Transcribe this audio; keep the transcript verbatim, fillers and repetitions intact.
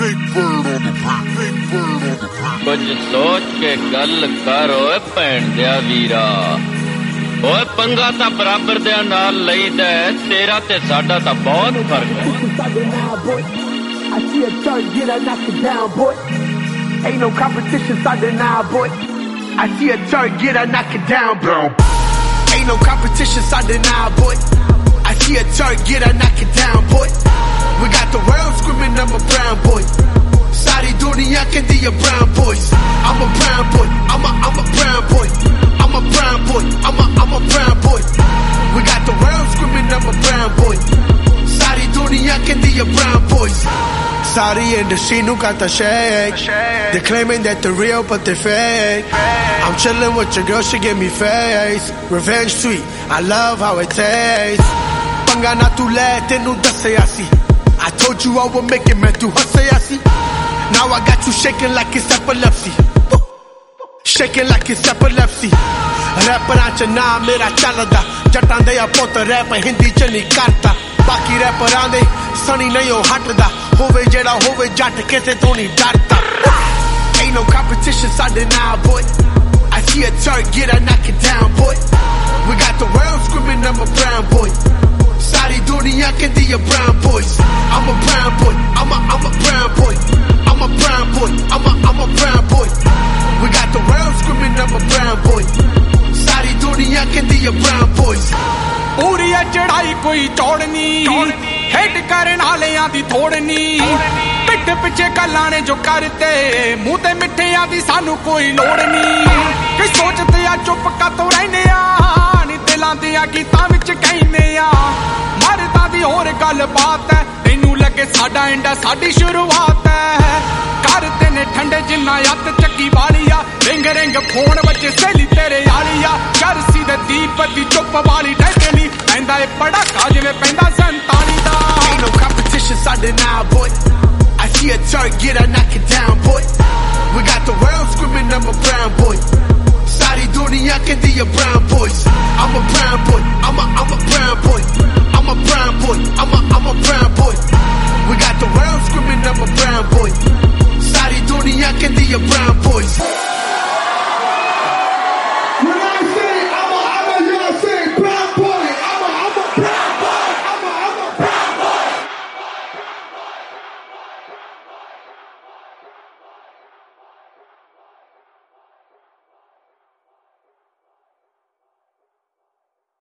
कुछ सोच के गल कर ओए भैन दिया वीरा ओए पंगा ता बराबर दे नाल लईदा तेरा ते साडा ता बहुत फर्क है I see a turn, get her, knock it down, boy. Ain't no competition, side now, boy. I see a turn, get her, knock it down, bro. Ain't no competition, side now, boy. I see a turn, get her, knock it down, boy. We got the world screaming, I'm a brown boy. Saudi dunya can be a brown boys. I'm a brown boy, I'm a, I'm a brown boy. I'm a brown boy, I'm a, I'm a brown boy. We got the world screaming, I'm a brown boy. Saudi dunya can be a brown boys. Saudi industry nu got the shake. They're claiming that they're real but they're fake. I'm chilling with your girl, she give me face. Revenge sweet, I love how it tastes. Panga na tu le tenu dasayasi. I told you I would make it, man, tu hasayasi. Now I got you shaking like it's epilepsy. Shaking like it's epilepsy. Rapper च ना मेरा चलदा जटां दे पुत rap Hindi च नहीं करता बाकी रैपरां दे सनी नहीं हो हटदा होवे जेड़ा होवे जट किसे तो नहीं डरता Ain't no competition side now boy I see a turn get her knock it down boy We got the world screaming I'm a brown boy Saudi dunya can be a brown boys I'm a brown boy I'm a I'm a brown boy I'm a brown boy I'm a I'm a brown boy We got the world screaming I'm a brown boy Saudi dunya can be a brown boys पूरी चढ़ाई कोई चौड़नी hate करन वालियां दी थोड़नी पिठ पिछे गल्लां जो करते मुंह ते मिठियां दी सानू कोई लोड़ नहीं कि सोचते आ चुप कातों रहने आ नी दिलां दियां गीतां विच कहने आ मरदा दी होर गल बात है तैनू लगे साडा इंडा साडी शुरुआत है करते ने ठंडे जिन्ना अत चक्की वालिया रिंग रिंग फोन बच्चे सहेली तेरे आलिया चरसी दे दीप दी चुप वाली डैनी पैंदा ए पड़ाका जिवें पैंदा संताली दा Ain't no competition side now boy I see a turn get her knock it down boy We got the world screaming I'm a brown boy Saudi dunya can be a brown boys I'm a brown boy I'm a I'm a brown boy I'm a brown boy